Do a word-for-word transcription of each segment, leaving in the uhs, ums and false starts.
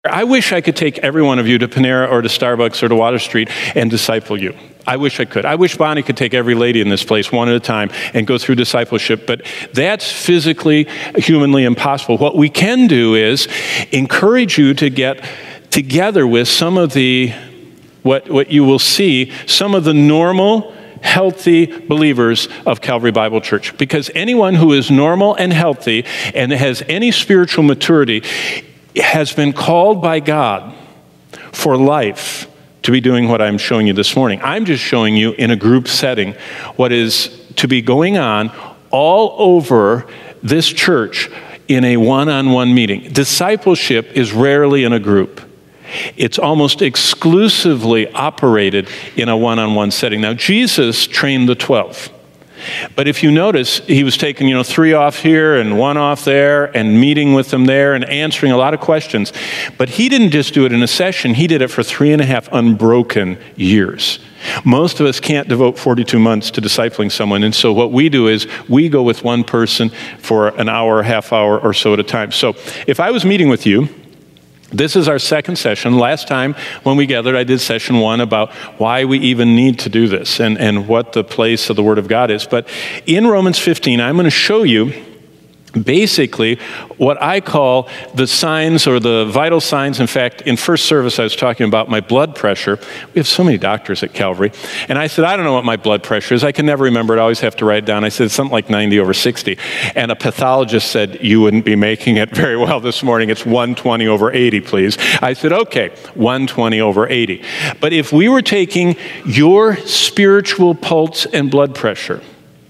I wish I could take every one of you to Panera or to Starbucks or to Water Street and disciple you. I wish I could. I wish Bonnie could take every lady in this place one at a time and go through discipleship, but that's physically, humanly impossible. What we can do is encourage you to get together with some of the, what, what you will see, some of the normal, healthy believers of Calvary Bible Church. Because anyone who is normal and healthy and has any spiritual maturity has been called by God for life to be doing what I'm showing you this morning. I'm just showing you in a group setting what is to be going on all over this church in a one-on-one meeting. Discipleship is rarely in a group. It's almost exclusively operated in a one-on-one setting. Now, Jesus trained the twelve. But if you notice, he was taking, you know, three off here and one off there and meeting with them there and answering a lot of questions. But he didn't just do it in a session. He did it for three and a half unbroken years. Most of us can't devote forty-two months to discipling someone. And so what we do is we go with one person for an hour, half hour or so at a time. So if I was meeting with you, this is our second session. Last time when we gathered, I did session one about why we even need to do this and, and what the place of the Word of God is. But in Romans fifteen, I'm going to show you basically what I call the signs or the vital signs. In fact, in first service, I was talking about my blood pressure. We have so many doctors at Calvary. And I said, I don't know what my blood pressure is. I can never remember it. I always have to write it down. I said, it's something like ninety over sixty. And a pathologist said, you wouldn't be making it very well this morning. It's one twenty over eighty, please. I said, okay, one twenty over eighty. But if we were taking your spiritual pulse and blood pressure,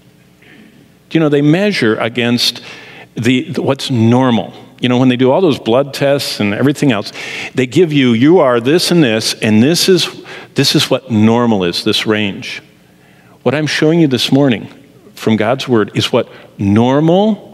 you know, they measure against The, the what's normal. You know, when they do all those blood tests and everything else, they give you, you are this and this, and this is this is what normal is, this range. What I'm showing you this morning from God's Word is what normal,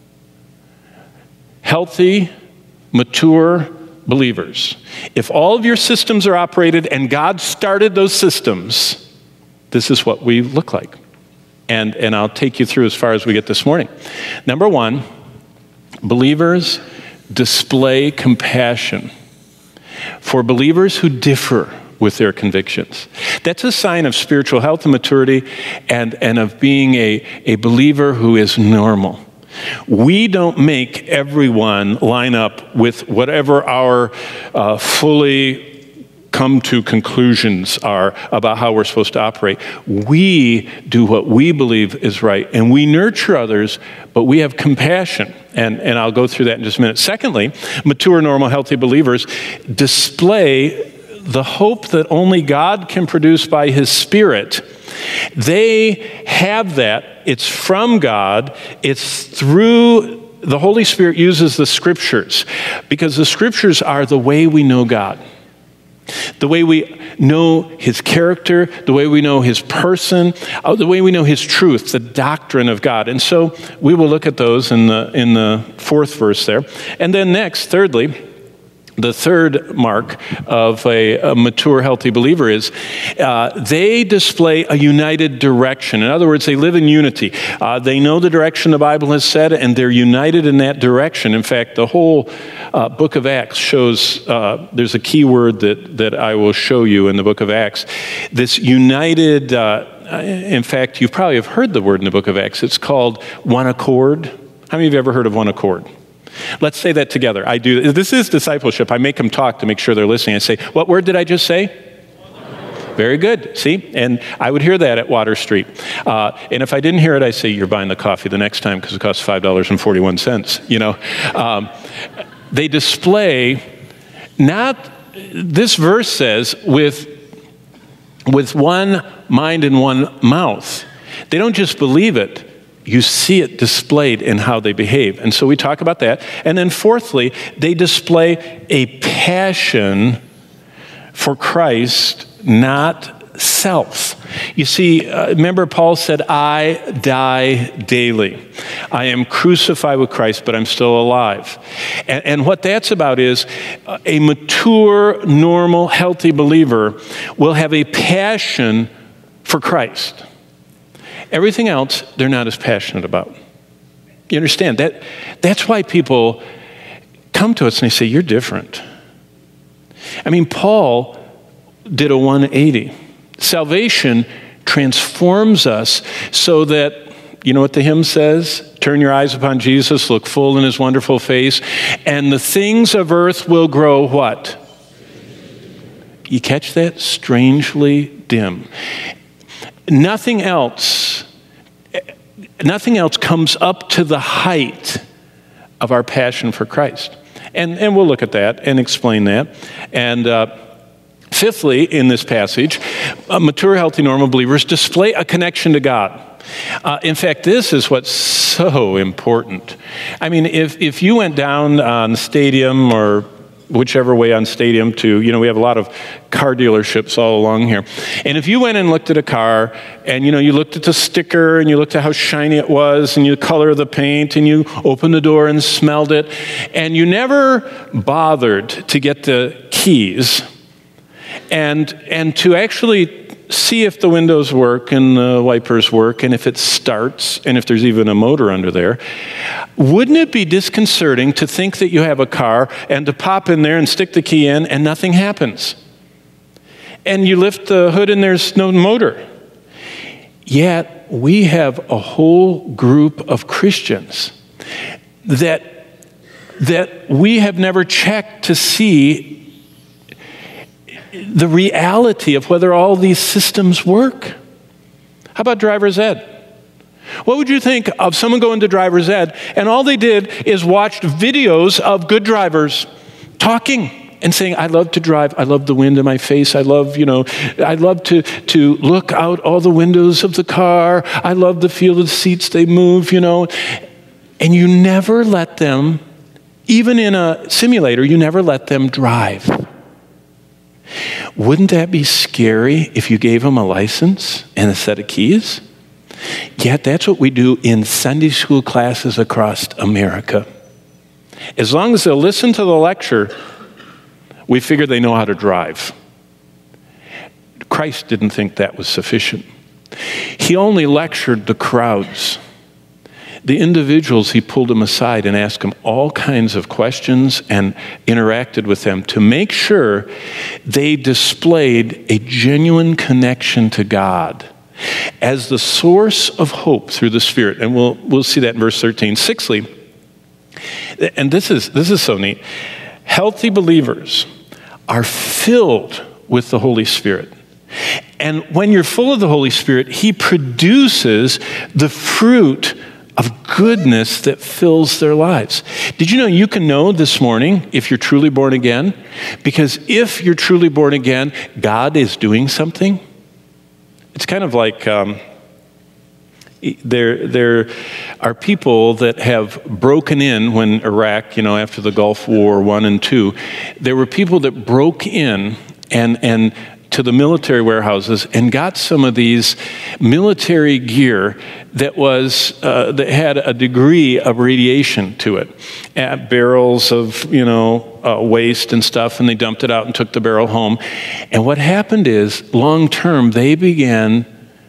healthy, mature believers. If all of your systems are operated and God started those systems, this is what we look like. And, and I'll take you through as far as we get this morning. Number one, believers display compassion for believers who differ with their convictions. That's a sign of spiritual health and maturity and, and of being a, a believer who is normal. We don't make everyone line up with whatever our uh, fully come to conclusions are about how we're supposed to operate. We do what we believe is right, and we nurture others, but we have compassion, and, and I'll go through that in just a minute. Secondly, mature, normal, healthy believers display the hope that only God can produce by His Spirit. They have that. It's from God. It's through, the Holy Spirit uses the Scriptures, because the Scriptures are the way we know God. The way we know His character, the way we know His person, uh, the way we know His truth, the doctrine of God. And so we will look at those in the, in the fourth verse there. And then next, thirdly, the third mark of a, a mature, healthy believer is uh, they display a united direction. In other words, they live in unity. Uh, they know the direction the Bible has said, and they're united in that direction. In fact, the whole uh, book of Acts shows, uh, there's a key word that, that I will show you in the book of Acts. This united, uh, in fact, you probably have heard the word in the book of Acts. It's called one accord. How many of you have ever heard of one accord? Let's say that together. I do. This is discipleship. I make them talk to make sure they're listening. I say, what word did I just say? Very good. See? And I would hear that at Water Street. Uh, and if I didn't hear it, I say, you're buying the coffee the next time because it costs five dollars and forty-one cents. You know, um, they display not, this verse says, with, with one mind and one mouth. They don't just believe it. You see it displayed in how they behave. And so we talk about that. And then fourthly, they display a passion for Christ, not self. You see, uh, remember Paul said, I die daily. I am crucified with Christ, but I'm still alive. And, and what that's about is uh, a mature, normal, healthy believer will have a passion for Christ. Everything else, they're not as passionate about. You understand? That, that's why people come to us and they say, you're different. I mean, Paul did a one eighty. Salvation transforms us so that, you know what the hymn says? Turn your eyes upon Jesus, look full in his wonderful face, and the things of earth will grow what? You catch that? Strangely dim. Nothing else, nothing else comes up to the height of our passion for Christ. And, and we'll look at that and explain that. And uh, fifthly, in this passage, uh, mature, healthy, normal believers display a connection to God. Uh, in fact, this is what's so important. I mean, if, if you went down on Stadium or whichever way on Stadium to, you know, we have a lot of car dealerships all along here. And if you went and looked at a car and, you know, you looked at the sticker and you looked at how shiny it was and you color of the paint and you opened the door and smelled it and you never bothered to get the keys and, and to actually see if the windows work and the wipers work and if it starts and if there's even a motor under there, wouldn't it be disconcerting to think that you have a car and to pop in there and stick the key in and nothing happens? And you lift the hood and there's no motor. Yet we have a whole group of Christians that, that we have never checked to see the reality of whether all these systems work. How about driver's ed? What would you think of someone going to driver's ed and all they did is watched videos of good drivers talking and saying, I love to drive, I love the wind in my face, I love, you know, I love to, to look out all the windows of the car, I love the feel of the seats, they move, you know. And you never let them, even in a simulator, you never let them drive. Wouldn't that be scary if you gave them a license and a set of keys? Yet that's what we do in Sunday school classes across America. As long as they'll listen to the lecture, we figure they know how to drive. Christ didn't think that was sufficient. He only lectured the crowds. The individuals, he pulled them aside and asked them all kinds of questions and interacted with them to make sure they displayed a genuine connection to God as the source of hope through the Spirit. And we'll, we'll see that in verse thirteen. Sixthly, and this is, this is so neat, healthy believers are filled with the Holy Spirit. And when you're full of the Holy Spirit, he produces the fruit of goodness that fills their lives. Did you know you can know this morning if you're truly born again? Because if you're truly born again, God is doing something. It's kind of like um, there, there are people that have broken in when Iraq, you know, after the Gulf War One and Two, there were people that broke in and and to the military warehouses and got some of these military gear that was uh, that had a degree of radiation to it, at barrels of you know uh, waste and stuff, and they dumped it out and took the barrel home. And what happened is, long term, they began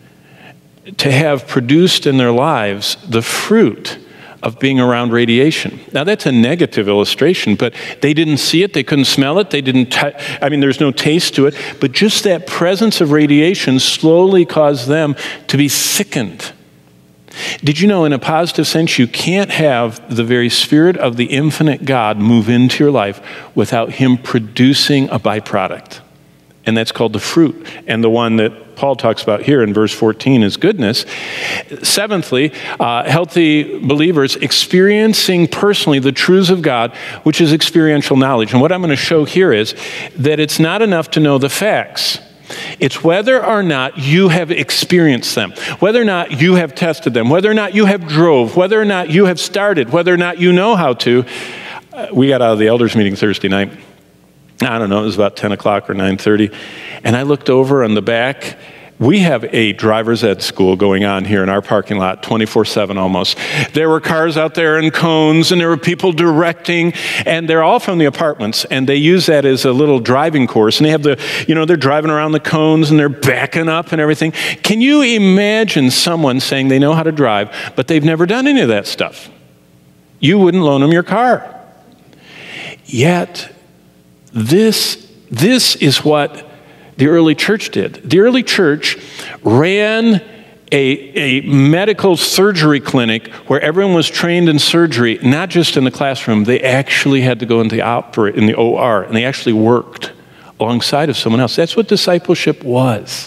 to have produced in their lives the fruit of being around radiation. Now that's a negative illustration, but they didn't see it, they couldn't smell it, they didn't, t- I mean there's no taste to it, but just that presence of radiation slowly caused them to be sickened. Did you know in a positive sense you can't have the very Spirit of the infinite God move into your life without him producing a byproduct? And that's called the fruit. And the one that Paul talks about here in verse fourteen is goodness. Seventhly, uh, healthy believers experiencing personally the truths of God, which is experiential knowledge. And what I'm going to show here is that it's not enough to know the facts. It's whether or not you have experienced them, whether or not you have tested them, whether or not you have drove, whether or not you have started, whether or not you know how to. Uh, we got out of the elders meeting Thursday night. I don't know, it was about ten o'clock or nine thirty. And I looked over on the back. We have a driver's ed school going on here in our parking lot, twenty-four seven almost. There were cars out there in cones, and there were people directing, and they're all from the apartments, and they use that as a little driving course. And they have the, you know, they're driving around the cones, and they're backing up and everything. Can you imagine someone saying they know how to drive, but they've never done any of that stuff? You wouldn't loan them your car. Yet, this this is what the early church did. The early church ran a, a medical surgery clinic where everyone was trained in surgery, not just in the classroom. They actually had to go into the opera, in the O R, and they actually worked alongside of someone else. That's what discipleship was.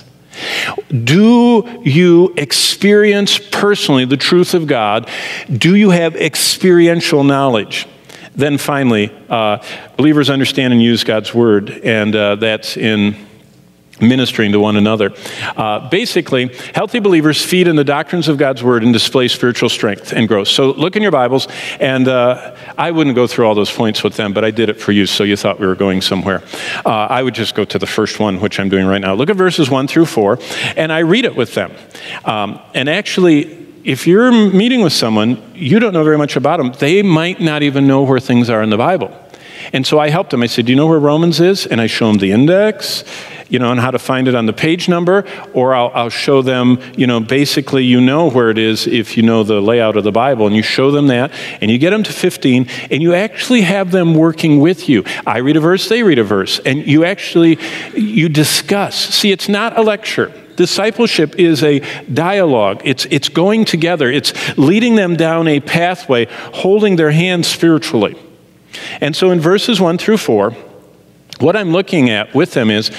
Do you experience personally the truth of God? Do you have experiential knowledge? Then finally, uh, believers understand and use God's word, and uh, that's in ministering to one another. Uh, basically, healthy believers feed in the doctrines of God's word and display spiritual strength and growth. So look in your Bibles, and uh, I wouldn't go through all those points with them, but I did it for you, so you thought we were going somewhere. Uh, I would just go to the first one, which I'm doing right now. Look at verses one through four, and I read it with them. Um, and actually, if you're meeting with someone, you don't know very much about them, they might not even know where things are in the Bible. And so I helped them. I said, do you know where Romans is? And I show them the index, you know, and how to find it on the page number, or I'll, I'll show them, you know, basically you know where it is if you know the layout of the Bible, and you show them that, and you get them to fifteen, and you actually have them working with you. I read a verse, they read a verse, and you actually, you discuss. See, it's not a lecture. Discipleship is a dialogue. It's, it's going together. It's leading them down a pathway, holding their hands spiritually. And so in verses one through four, what I'm looking at with them is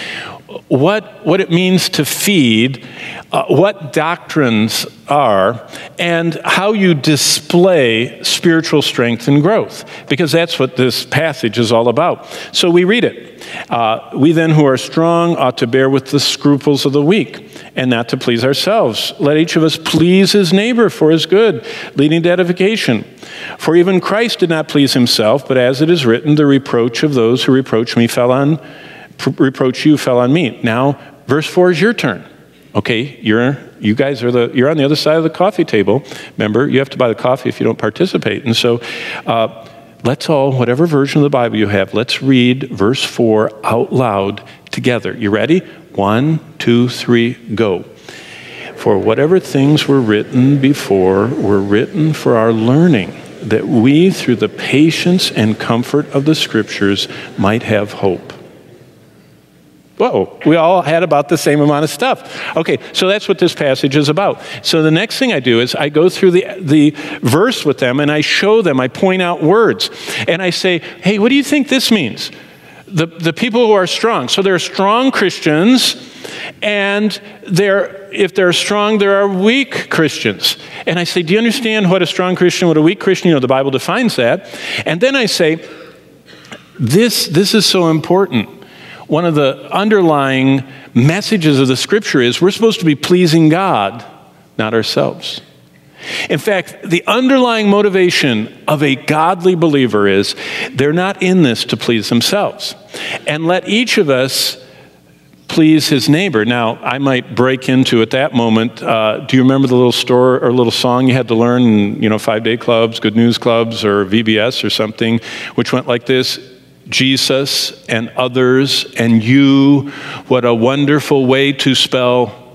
what, what it means to feed, uh, what doctrines are, and how you display spiritual strength and growth, because that's what this passage is all about. So we read it. Uh, we then who are strong ought to bear with the scruples of the weak, and not to please ourselves. Let each of us please his neighbor for his good, leading to edification. For even Christ did not please himself, but as it is written, the reproach of those who reproach me fell on, reproach you fell on me. Now, verse four is your turn. Okay, you're, you guys are the, you're on the other side of the coffee table. Remember, you have to buy the coffee if you don't participate. And so, uh, let's all, whatever version of the Bible you have, let's read verse four out loud together. You ready? One, two, three, go. For whatever things were written before were written for our learning, that we, through the patience and comfort of the Scriptures, might have hope. Whoa, we all had about the same amount of stuff. Okay, so that's what this passage is about. So the next thing I do is I go through the, the verse with them, and I show them, I point out words, and I say, hey, what do you think this means? The, the people who are strong. So there are strong Christians, and they're, if they're strong, there are weak Christians. And I say, do you understand what a strong Christian, what a weak Christian, you know, the Bible defines that. And then I say, this, this is so important. One of the underlying messages of the Scripture is we're supposed to be pleasing God, not ourselves. In fact, the underlying motivation of a godly believer is they're not in this to please themselves. And let each of us please his neighbor. Now, I might break into at that moment, uh, do you remember the little story or little song you had to learn in, you know, five-day clubs, good news clubs, or V B S or something, which went like this? Jesus and others and you, what a wonderful way to spell.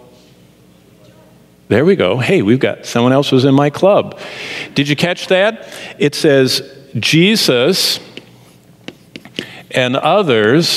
There we go. Hey, we've got someone else who's in my club. Did you catch that? It says Jesus and others,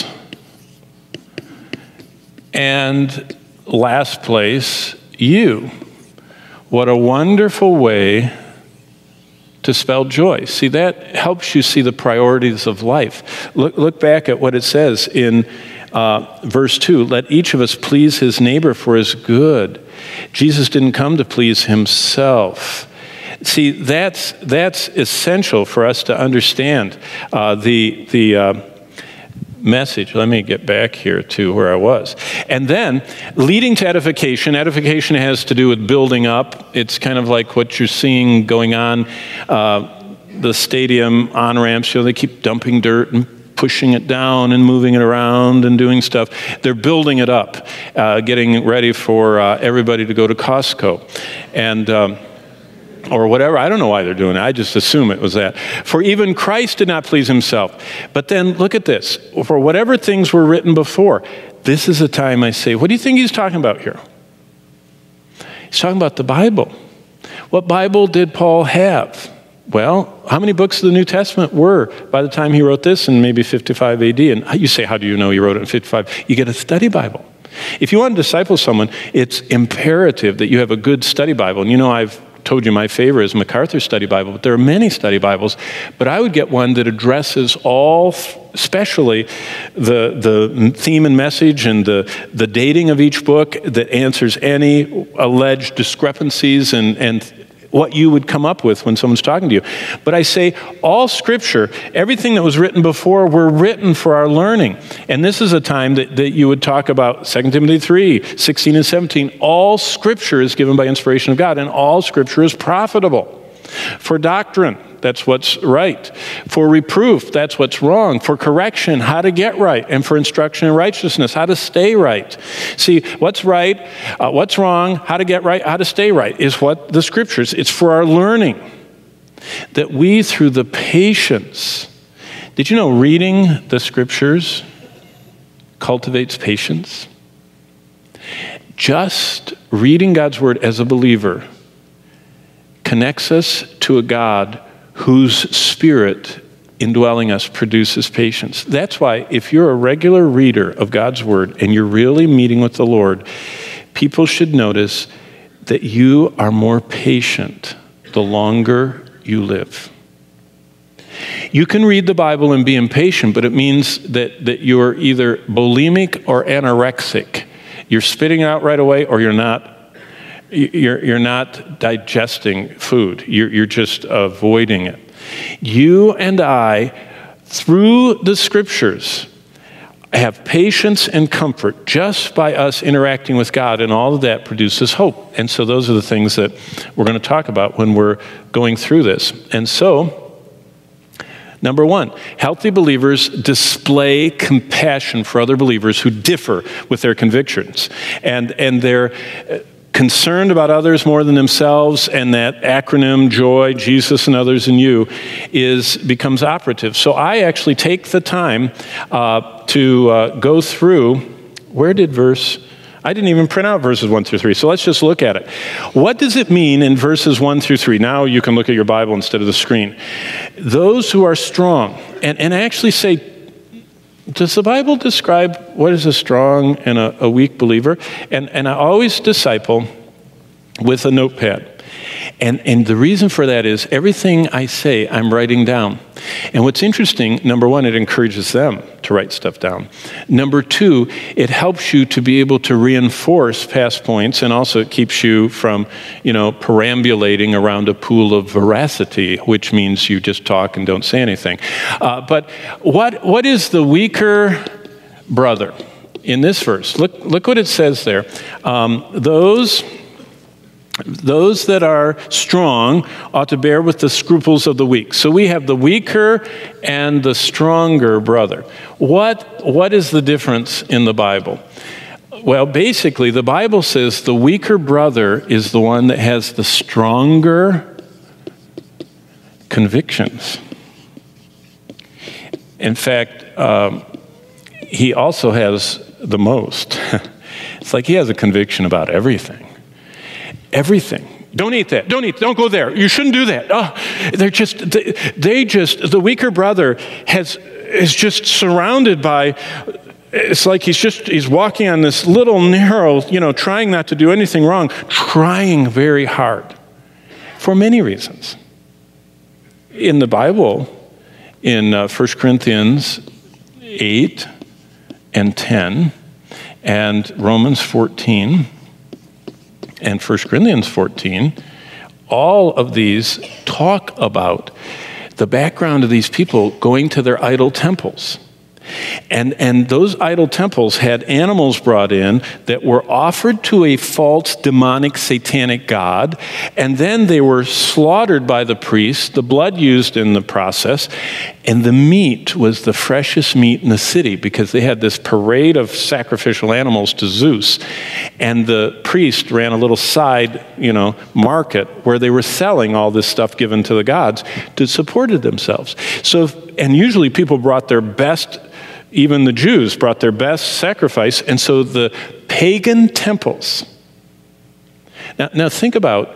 and last place, you. What a wonderful way to spell joy. See, that helps you see the priorities of life. Look, look back at what it says in uh, verse two. Let each of us please his neighbor for his good. Jesus didn't come to please himself. See, that's, that's essential for us to understand uh, the, the uh, message. Let me get back here to where I was. And then, leading to edification. Edification has to do with building up. It's kind of like what you're seeing going on. Uh, the stadium on-ramps, you know, they keep dumping dirt and pushing it down and moving it around and doing stuff. They're building it up, uh, getting ready for uh, everybody to go to Costco. And... Um, or whatever. I don't know why they're doing it. I just assume it was that. For even Christ did not please himself. But then look at this. For whatever things were written before. This is a time I say, what do you think he's talking about here? He's talking about the Bible. What Bible did Paul have? Well, how many books of the New Testament were by the time he wrote this in maybe fifty-five A D? And you say, how do you know he wrote it in fifty-five? You get a study Bible. If you want to disciple someone, it's imperative that you have a good study Bible. And you know, I've told you my favorite is MacArthur's study Bible, but there are many study Bibles. But I would get one that addresses all, especially the the theme and message and the, the dating of each book, that answers any alleged discrepancies and, and what you would come up with when someone's talking to you. But I say all Scripture, everything that was written before, were written for our learning. And this is a time that, that you would talk about Second Timothy three, sixteen and seventeen. All Scripture is given by inspiration of God, and all Scripture is profitable. For doctrine, that's what's right. For reproof, that's what's wrong. For correction, how to get right. And for instruction in righteousness, how to stay right. See, what's right, uh, what's wrong, how to get right, how to stay right is what the Scriptures, it's for our learning. That we, through the patience, did you know reading the Scriptures cultivates patience? Just reading God's Word as a believer connects us to a God whose Spirit indwelling us produces patience. That's why if you're a regular reader of God's Word and you're really meeting with the Lord, people should notice that you are more patient the longer you live. You can read the Bible and be impatient, but it means that, that you're either bulimic or anorexic. You're spitting out right away, or you're not You're, you're not digesting food. You're, you're just avoiding it. You and I, through the Scriptures, have patience and comfort just by us interacting with God, and all of that produces hope. And so those are the things that we're going to talk about when we're going through this. And so, number one, healthy believers display compassion for other believers who differ with their convictions. And, and they're concerned about others more than themselves, and that acronym, joy, Jesus and others in you, is becomes operative. So I actually take the time uh, to uh, go through, where did verse, I didn't even print out verses one through three, so let's just look at it. What does it mean in verses one through three? Now you can look at your Bible instead of the screen. Those who are strong, and, and I actually say, does the Bible describe what is a strong and a, a weak believer? And, and I always disciple with a notepad. And, and the reason for that is everything I say, I'm writing down. And what's interesting, number one, it encourages them to write stuff down. Number two, it helps you to be able to reinforce past points, and also it keeps you from, you know, perambulating around a pool of veracity, which means you just talk and don't say anything. Uh, but what what is the weaker brother in this verse? Look, look what it says there. Um, those... Those that are strong ought to bear with the scruples of the weak. So we have the weaker and the stronger brother. What, what is the difference in the Bible? Well, basically, the Bible says the weaker brother is the one that has the stronger convictions. In fact, um, he also has the most. It's like he has a conviction about everything. Everything. Don't eat that. Don't eat. Don't go there. You shouldn't do that. Oh, they're just, they, they just, the weaker brother has, is just surrounded by, it's like he's just, he's walking on this little narrow, you know, trying not to do anything wrong, trying very hard for many reasons. In the Bible, in uh, First Corinthians eight and ten and Romans fourteen, and First Corinthians fourteen, all of these talk about the background of these people going to their idol temples. And, and those idol temples had animals brought in that were offered to a false demonic satanic god, and then they were slaughtered by the priests, the blood used in the process, and the meat was the freshest meat in the city because they had this parade of sacrificial animals to Zeus, and the priest ran a little side, you know, market where they were selling all this stuff given to the gods to support themselves. So, and usually people brought their best. Even the Jews brought their best sacrifice, and so the pagan temples. Now, now think about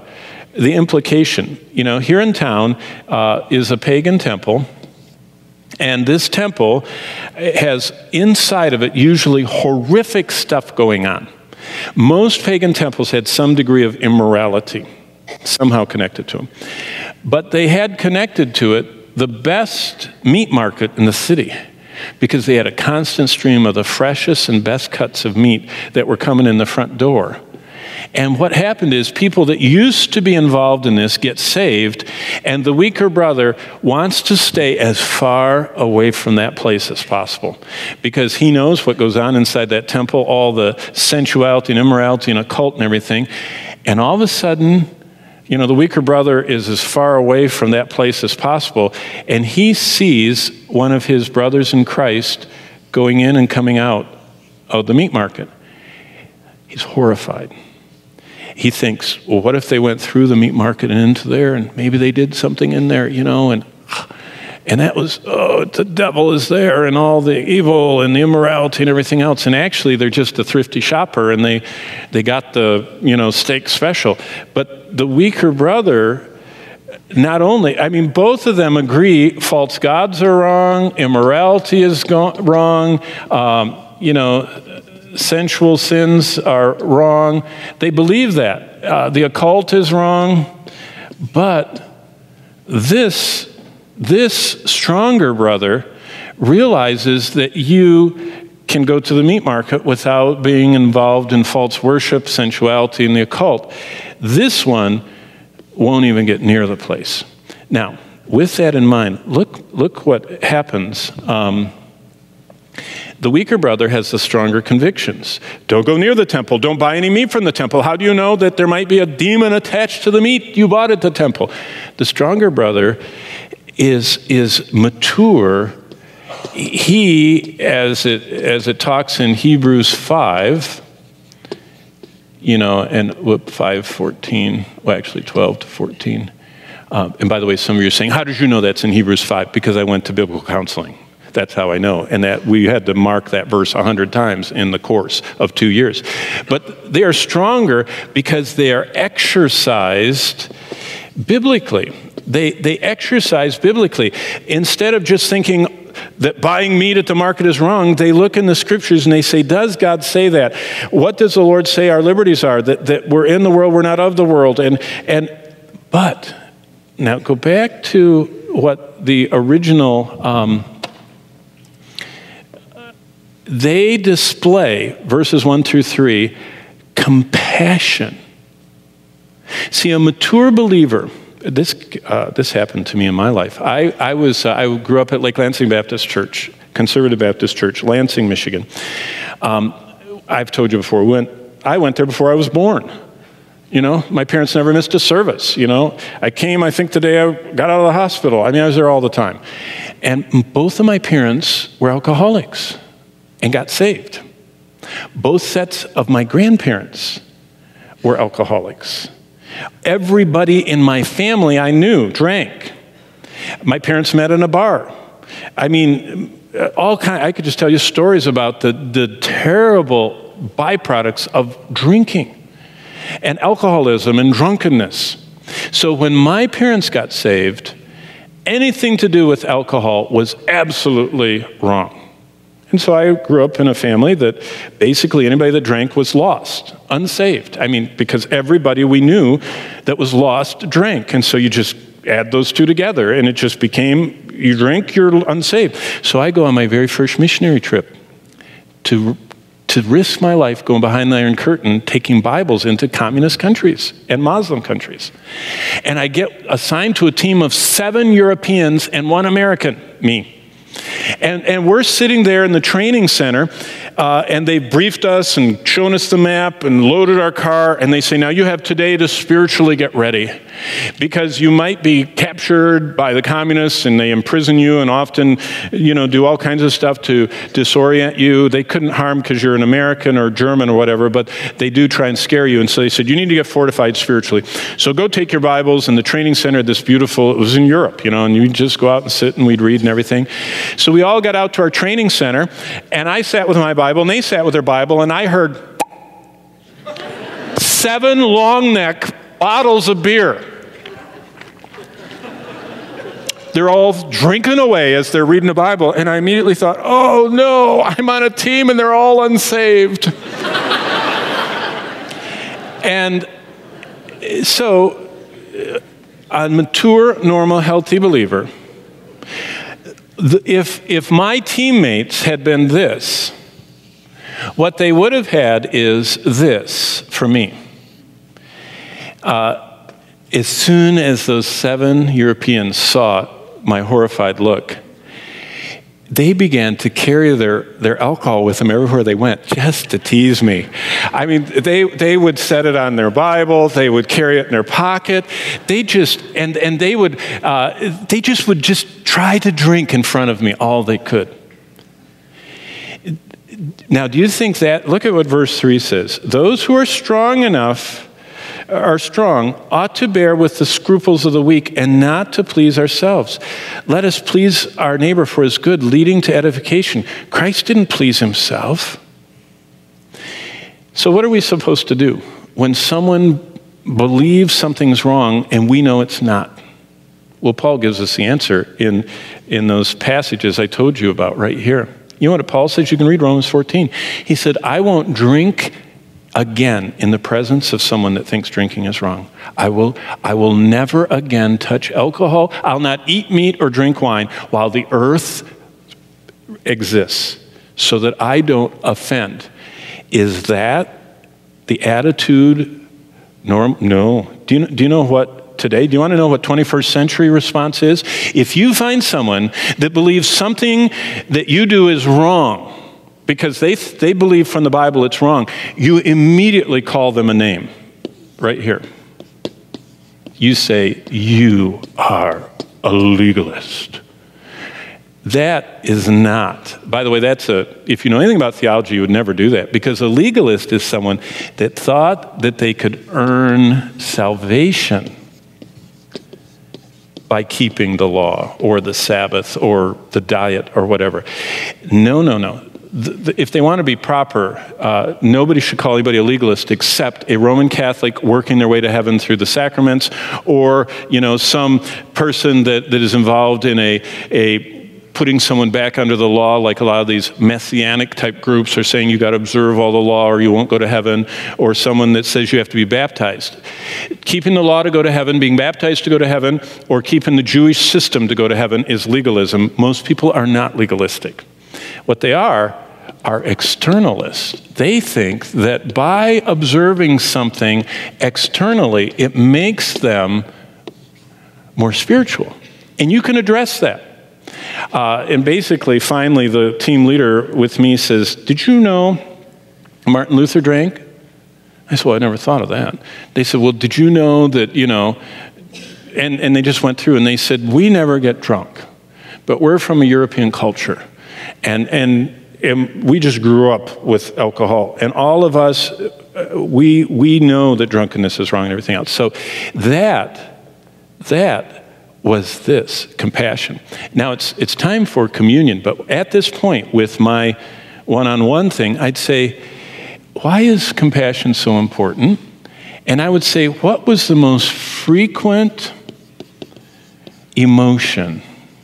the implication, you know, here in town uh, is a pagan temple, and this temple has inside of it usually horrific stuff going on. Most pagan temples had some degree of immorality somehow connected to them. But they had connected to it the best meat market in the city, because they had a constant stream of the freshest and best cuts of meat that were coming in the front door. And what happened is people that used to be involved in this get saved, and the weaker brother wants to stay as far away from that place as possible, because he knows what goes on inside that temple, all the sensuality and immorality and occult and everything. And all of a sudden, you know, the weaker brother is as far away from that place as possible, and he sees one of his brothers in Christ going in and coming out of the meat market. He's horrified. He thinks, well, what if they went through the meat market and into there, and maybe they did something in there, you know, and and that was, oh, the devil is there, and all the evil and the immorality and everything else. And actually, they're just a thrifty shopper, and they they got the, you know, steak special. But the weaker brother, not only, I mean, both of them agree false gods are wrong, immorality is go- wrong, um, you know, sensual sins are wrong. They believe that. Uh, the occult is wrong. But this, this stronger brother realizes that you can go to the meat market without being involved in false worship, sensuality, and the occult. This one won't even get near the place. Now, with that in mind, look, look what happens. Um, The weaker brother has the stronger convictions. Don't go near the temple. Don't buy any meat from the temple. How do you know that there might be a demon attached to the meat you bought at the temple? The stronger brother is, is mature. He, as it, as it talks in Hebrews five, you know, and whoop, five fourteen, well, actually twelve to fourteen. Um, and by the way, some of you are saying, how did you know that's in Hebrews five? Because I went to biblical counseling. That's how I know. And that we had to mark that verse a hundred times in the course of two years. But they are stronger because they are exercised biblically. They, they exercise biblically. Instead of just thinking that buying meat at the market is wrong, they look in the scriptures and they say, does God say that? What does the Lord say our liberties are? That, that we're in the world, we're not of the world. And, and, but, now go back to what the original... Um, They display, verses one through three, compassion. See, a mature believer, this uh, this happened to me in my life. I, I was uh, I grew up at Lake Lansing Baptist Church, Conservative Baptist Church, Lansing, Michigan. Um, I've told you before, when I went there before I was born. You know, my parents never missed a service, you know. I came, I think, the day I got out of the hospital. I mean, I was there all the time. And both of my parents were alcoholics and got saved. Both sets of my grandparents were alcoholics. Everybody in my family I knew drank. My parents met in a bar. I mean, all kind. I could just tell you stories about the, the terrible byproducts of drinking and alcoholism and drunkenness. So when my parents got saved, anything to do with alcohol was absolutely wrong. And so I grew up in a family that basically anybody that drank was lost, unsaved. I mean, because everybody we knew that was lost drank. And so you just add those two together, and it just became, you drink, you're unsaved. So I go on my very first missionary trip to, to risk my life going behind the Iron Curtain, taking Bibles into communist countries and Muslim countries. And I get assigned to a team of seven Europeans and one American, me. And, and we're sitting there in the training center, uh, and they've briefed us and shown us the map and loaded our car, and they say, now you have today to spiritually get ready, because you might be captured by the communists, and they imprison you and often, you know, do all kinds of stuff to disorient you. They couldn't harm because you're an American or German or whatever, but they do try and scare you. And so they said, you need to get fortified spiritually. So go take your Bibles in the training center, this beautiful, it was in Europe, you know, and you just go out and sit and we'd read and everything. So we all got out to our training center, and I sat with my Bible, and they sat with their Bible, and I heard seven long neck bottles of beer. They're all drinking away as they're reading the Bible, and I immediately thought, oh no, I'm on a team and they're all unsaved. And so, a mature, normal, healthy believer, if, if my teammates had been this, what they would have had is this for me. Uh, as soon as those seven Europeans saw my horrified look, they began to carry their, their alcohol with them everywhere they went, just to tease me. I mean, they, they would set it on their Bible, they would carry it in their pocket. They just, and, and they would, uh, they just would just try to drink in front of me all they could. Now, do you think that, look at what verse three says. Those who are strong enough, are strong, ought to bear with the scruples of the weak and not to please ourselves. Let us please our neighbor for his good, leading to edification. Christ didn't please himself. So what are we supposed to do when someone believes something's wrong and we know it's not? Well, Paul gives us the answer in, in those passages I told you about right here. You know what Paul says? You can read Romans fourteen. He said, I won't drink again in the presence of someone that thinks drinking is wrong. I will, I will never again touch alcohol. I'll not eat meat or drink wine while the earth exists, so that I don't offend. Is that the attitude? Norm? No. Do you, do you know what today? Do you want to know what twenty-first century response is? If you find someone that believes something that you do is wrong, because they, they believe from the Bible it's wrong, you immediately call them a name. Right here. You say, you are a legalist. That is not, by the way, that's a, if you know anything about theology, you would never do that, because a legalist is someone that thought that they could earn salvation by keeping the law or the Sabbath or the diet or whatever. No, no, no. The, the, if they want to be proper, uh, nobody should call anybody a legalist except a Roman Catholic working their way to heaven through the sacraments, or, you know, some person that, that is involved in a, a putting someone back under the law, like a lot of these messianic type groups are saying you got to observe all the law or you won't go to heaven, or someone that says you have to be baptized. Keeping the law to go to heaven, being baptized to go to heaven, or keeping the Jewish system to go to heaven is legalism. Most people are not legalistic. What they are, are externalists. They think that by observing something externally, it makes them more spiritual. And you can address that. Uh, and basically, finally, the team leader with me says, did you know Martin Luther drank? I said, well, I never thought of that. They said, well, did you know that, you know, and, and they just went through and they said, we never get drunk, but we're from a European culture. And, and, and we just grew up with alcohol. And all of us, we, we know that drunkenness is wrong and everything else. So that, that was this, compassion. Now it's, it's time for communion, but at this point with my one-on-one thing, I'd say, why is compassion so important? And I would say, what was the most frequent emotion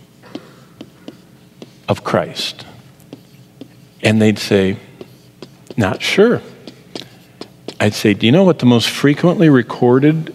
of Christ? And they'd say, not sure. I'd say, do you know what the most frequently recorded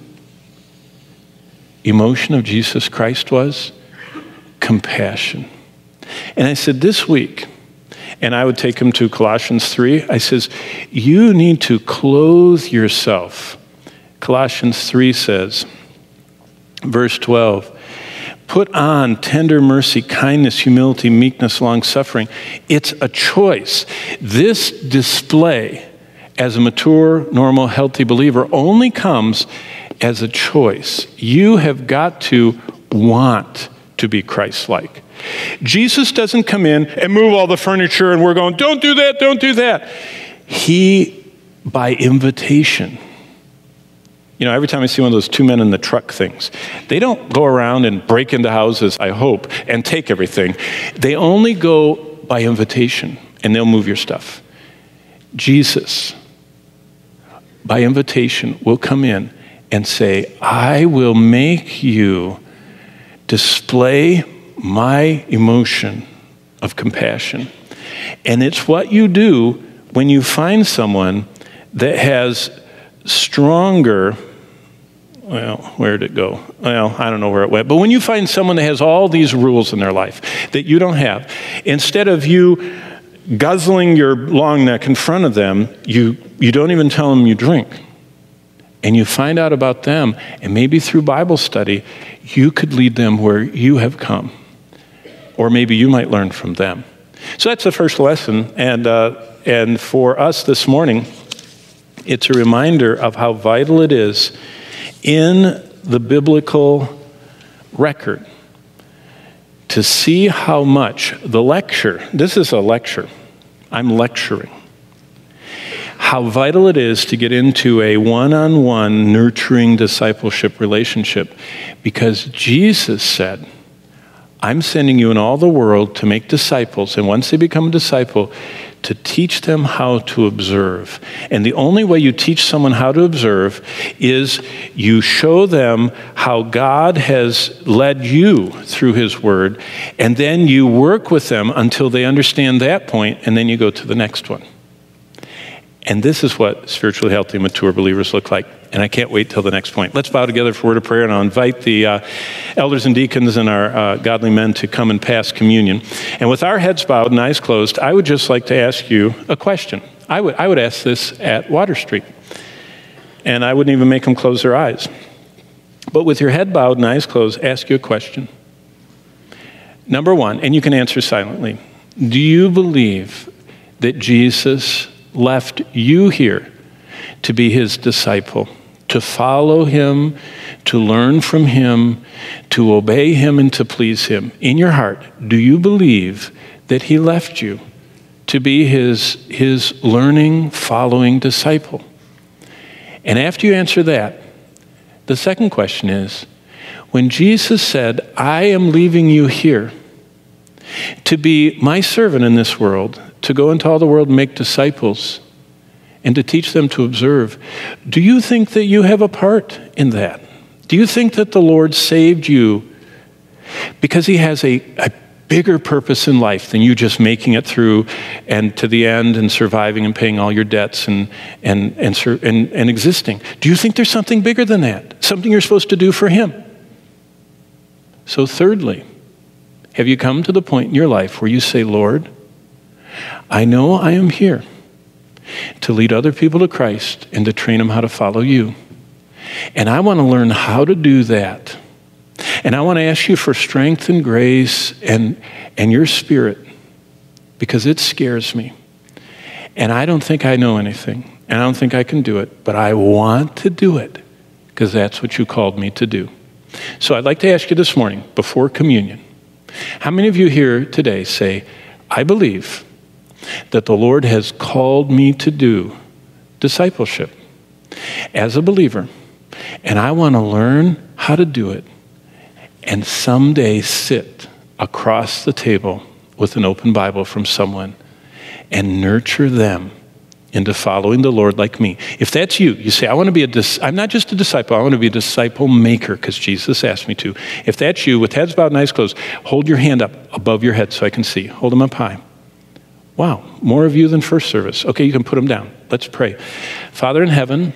emotion of Jesus Christ was? Compassion. And I said, this week, and I would take him to Colossians three, I says, you need to clothe yourself. Colossians three says, verse twelve, put on tender mercy, kindness, humility, meekness, long-suffering. It's a choice. This display as a mature, normal, healthy believer only comes as a choice. You have got to want to be Christ-like. Jesus doesn't come in and move all the furniture and we're going, don't do that, don't do that. He, by invitation, you know, every time I see one of those two men in the truck things, they don't go around and break into houses, I hope, and take everything. They only go by invitation, and they'll move your stuff. Jesus, by invitation, will come in and say, I will make you display my emotion of compassion. And it's what you do when you find someone that has stronger, well, where did it go? Well, I don't know where it went. But when you find someone that has all these rules in their life that you don't have, instead of you guzzling your long neck in front of them, you, you don't even tell them you drink. And you find out about them, and maybe through Bible study, you could lead them where you have come. Or maybe you might learn from them. So that's the first lesson. And, uh, and for us this morning, it's a reminder of how vital it is in the biblical record to see how much the lecture, this is a lecture, I'm lecturing, how vital it is to get into a one-on-one nurturing discipleship relationship, because Jesus said, I'm sending you in all the world to make disciples, and once they become a disciple, to teach them how to observe. And the only way you teach someone how to observe is you show them how God has led you through his word, and then you work with them until they understand that point, and then you go to the next one. And this is what spiritually healthy, mature believers look like. And I can't wait till the next point. Let's bow together for a word of prayer, and I'll invite the uh, elders and deacons and our uh, godly men to come and pass communion. And with our heads bowed and eyes closed, I would just like to ask you a question. I would, I would ask this at Water Street. And I wouldn't even make them close their eyes. But with your head bowed and eyes closed, ask you a question. Number one, and you can answer silently. Do you believe that Jesus left you here to be his disciple, to follow him, to learn from him, to obey him, and to please him? In your heart, do you believe that he left you to be his, his learning, following disciple? And after you answer that, the second question is, when Jesus said, I am leaving you here to be my servant in this world, to go into all the world and make disciples, and to teach them to observe, do you think that you have a part in that? Do you think that the Lord saved you because he has a, a bigger purpose in life than you just making it through and to the end and surviving and paying all your debts and, and, and, and, and existing? Do you think there's something bigger than that? Something you're supposed to do for him? So thirdly, have you come to the point in your life where you say, Lord, I know I am here to lead other people to Christ and to train them how to follow you. And I want to learn how to do that. And I want to ask you for strength and grace and, and your spirit, because it scares me. And I don't think I know anything. And I don't think I can do it. But I want to do it because that's what you called me to do. So I'd like to ask you this morning, before communion, how many of you here today say, I believe that the Lord has called me to do discipleship as a believer, and I want to learn how to do it and someday sit across the table with an open Bible from someone and nurture them into following the Lord like me. If that's you, you say, I want to be a, dis- I'm not just a disciple, I want to be a disciple maker because Jesus asked me to. If that's you, with heads bowed and eyes closed, hold your hand up above your head so I can see. Hold them up high. Wow, more of you than first service. Okay, you can put them down. Let's pray. Father in heaven,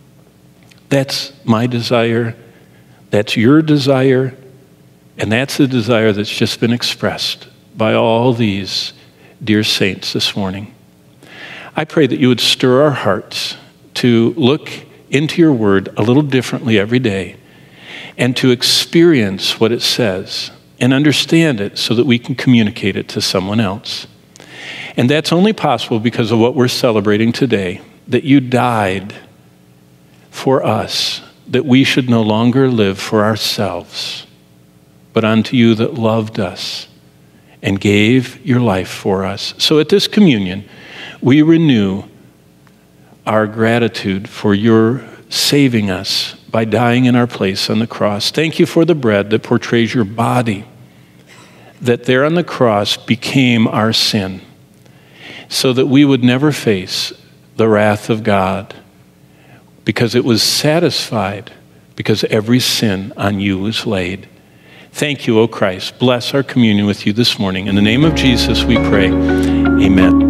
that's my desire. That's your desire. And that's the desire that's just been expressed by all these dear saints this morning. I pray that you would stir our hearts to look into your word a little differently every day and to experience what it says and understand it so that we can communicate it to someone else. And that's only possible because of what we're celebrating today, that you died for us, that we should no longer live for ourselves, but unto you that loved us and gave your life for us. So at this communion, we renew our gratitude for your saving us by dying in our place on the cross. Thank you for the bread that portrays your body, that there on the cross became our sin, so that we would never face the wrath of God, because it was satisfied because every sin on you was laid. Thank you, O Christ. Bless our communion with you this morning. In the name of Jesus we pray. Amen.